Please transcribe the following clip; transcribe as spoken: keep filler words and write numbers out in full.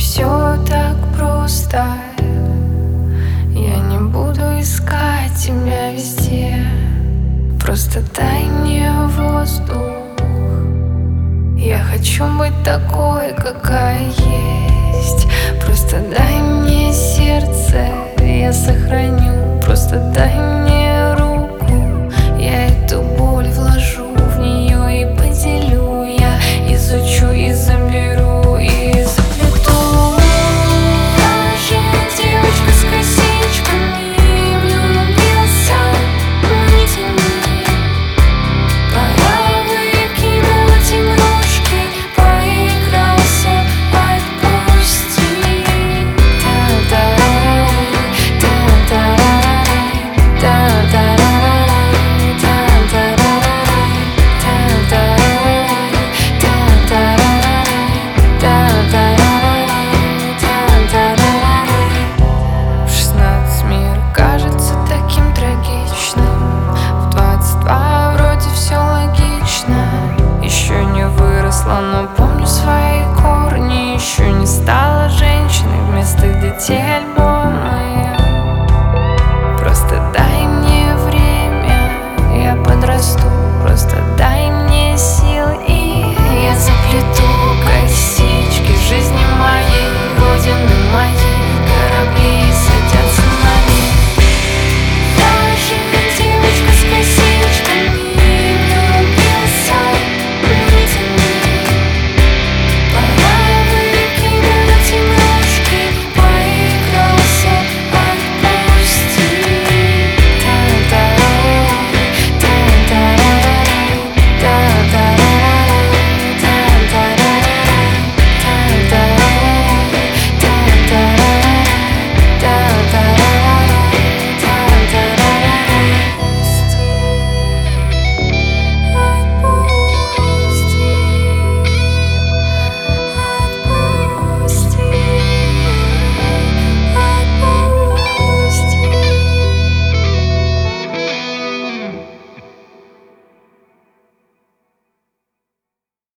все так просто. Я не буду искать тебя везде. Просто дай мне воздух. Я хочу быть такой, какая есть. Просто дай мне сердце, я сохраню. Просто дай мне руку, я эту боль вложу в нее и поделю. Я изучу и заберу, и заплету. Я же девочка с косичками, влюбился, вытяни. Пора выкидывать игрушки, поигрался, отпусти. Та-та-рай, та-та-рай, та-та-рай, та-та-рай, та-та-рай, та-та-рай, та-та-рай. В шестнадцать мир кажется таким трагичным, в двадцать два вроде все логично. Еще не выросла, но